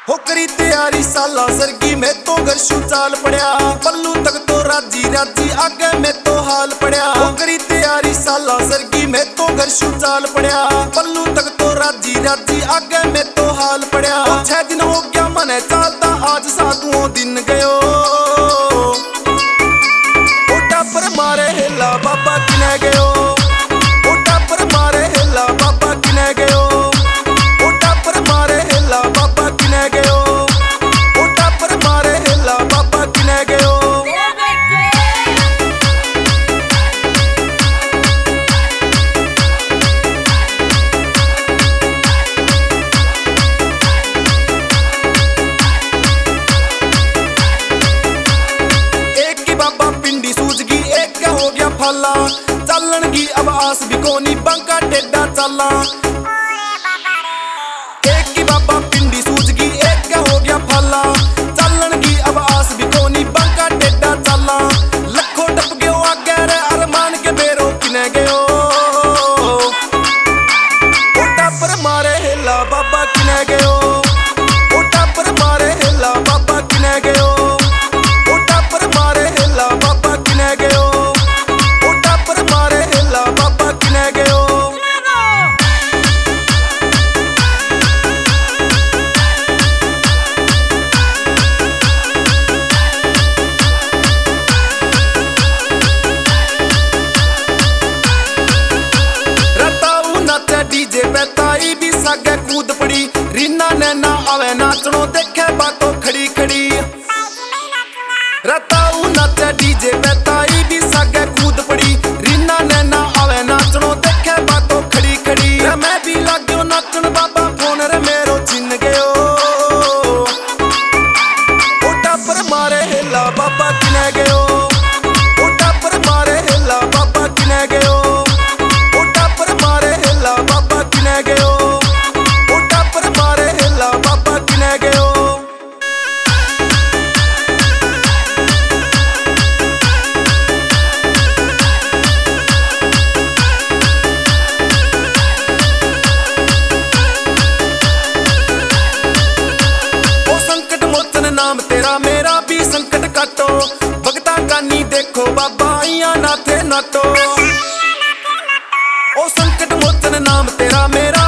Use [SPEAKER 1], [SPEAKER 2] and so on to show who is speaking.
[SPEAKER 1] हो करी तैयारी साला सरगी में तो गरशु चाल पड़या पल्लू तक तो राजी राजी आगे में तो हाल पड़या हो करी तैयारी साला सरगी में तो गरशु चाल पड़या पल्लू तक तो राजी राजी आगे में तो हाल पड़या 6 दिन हो गया मने चालता आज सातवां दिन गयो ओटा पर मारे हेला बाबा किने गयो ओटा पर मारे हेला बाबा किने गयो ओटा पर मारे हेला बाबा किने गयो ओटा पर मारे हेला बाबा किने गयो एक की बाबा पिंडी सूझगी एक क्या हो गया फला चलन की अब आस भी कोनी बंका टेढ़ा चला एक की बाबा पिंडी सूझगी एक क्या हो गया फला चलन की अब आस भी कोनी बंका टेढ़ा चला लखो टप गयो आगे रे अरमान के बेरो किने गयो ओटा पर मारे हेला बाबा किने गयो ओटा पर मारे हेला बाबा किने गयो ओटा पर मारे हेला बाबा किने गयो ओटा पर मारे हेला बाबा किने गयो डीजे पे ताई भी सागे कूद पड़ी रीना नैना आवे नाचनो देखे बातों खड़ी खड़ी रताऊ नाचे डीजे पे ताई भी सागे कूद पड़ी रीना नैना आवे नाचनो देखे बातों खड़ी खड़ी मैं भी लाग्यो नाचन बाबा फोन रे मेरो छिन गयो ओटा पर मारे हेला बाबा किने गयो ओटा पर मारे हेला बाबा किने गयो ओटा पर मारे हेला बाबा किने गयो ओटा पर मारे हेला बाबा किने गयो ओ संकट मोचन नाम तेरा मेरा भी संकट काटो भगता गानी देखो बाबा आइया नाथे नाटो ओ संकट मोचन नाम तेरा मेरा